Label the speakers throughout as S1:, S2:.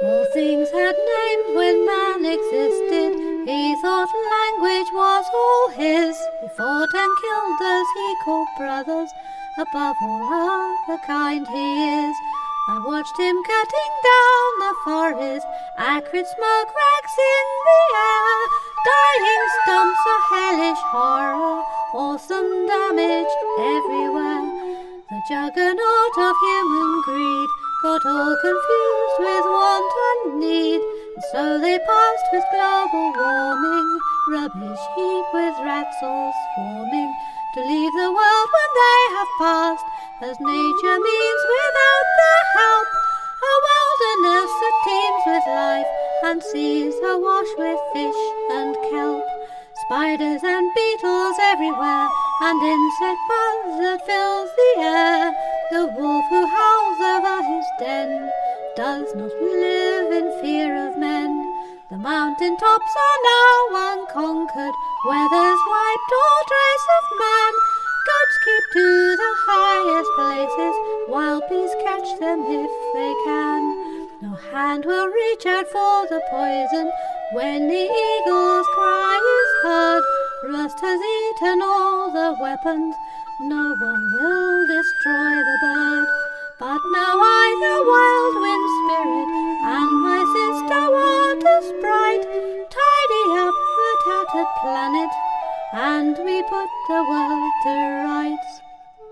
S1: All things had names when man existed. He thought language was all his. He fought and killed those he called brothers. Above all other kind he is. I watched him cutting down the forest. Acrid smoke racks in the air. Dying stumps a hellish horror. Awesome damage everywhere. The juggernaut of human greed got all confused with want and need, and so they passed with global warming, rubbish heap with rats all swarming, to leave the world when they have passed, as nature means without their help, a wilderness that teems with life, and seas awash with fish and kelp, spiders and beetles everywhere, and insect buzz that fills the air. The wolf who howls over his den does not live in fear of men. The mountain tops are now unconquered, where there's wiped all trace of man. Goats keep to the highest places, wild bees catch them if they can. No hand will reach out for the poison when the eagle's cry is heard. Rust has eaten all the weapons, no one will destroy the bird. But now I, the wild wind spirit, and my sister water sprite, tidy up the tattered planet, and we put the world to rights.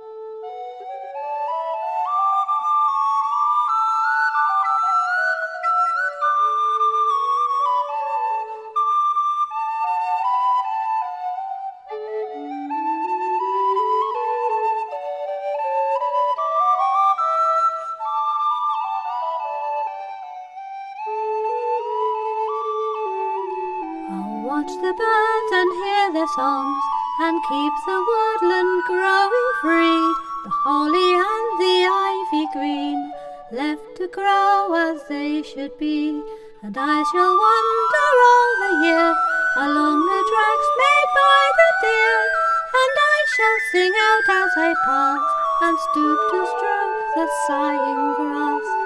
S1: Watch the birds and hear their songs, and keep the woodland growing free, the holly and the ivy green, left to grow as they should be. And I shall wander all the year along the tracks made by the deer, and I shall sing out as I pass, and stoop to stroke the sighing grass.